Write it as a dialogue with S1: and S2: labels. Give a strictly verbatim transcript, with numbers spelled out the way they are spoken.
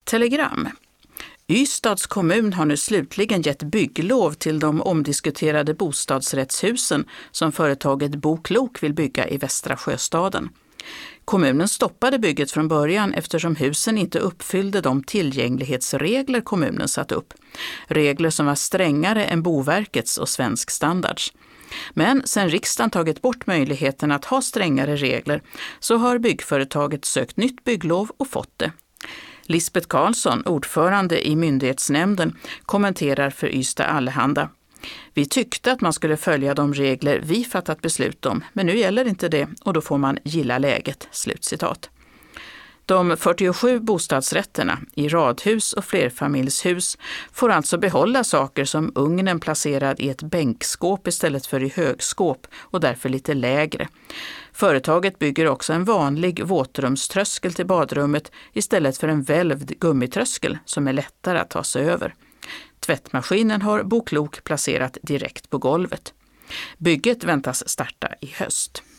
S1: Telegram. Ystads kommun har nu slutligen gett bygglov till de omdiskuterade bostadsrättshusen som företaget Boklok vill bygga i Västra Sjöstaden. Kommunen stoppade bygget från början eftersom husen inte uppfyllde de tillgänglighetsregler kommunen satt upp. Regler som var strängare än Boverkets och svensk standards. Men sen riksdagen tagit bort möjligheten att ha strängare regler så har byggföretaget sökt nytt bygglov och fått det. Lisbeth Karlsson, ordförande i myndighetsnämnden, kommenterar för Ystad Allehanda. Vi tyckte att man skulle följa de regler vi fattat beslut om, men nu gäller inte det och då får man gilla läget. Slutcitat. De fyrtiosju bostadsrätterna i radhus och flerfamiljshus får alltså behålla saker som ugnen placerad i ett bänkskåp istället för i högskåp och därför lite lägre. Företaget bygger också en vanlig våtrumströskel till badrummet istället för en välvd gummitröskel som är lättare att ta sig över. Tvättmaskinen har Boklok placerat direkt på golvet. Bygget väntas starta i höst.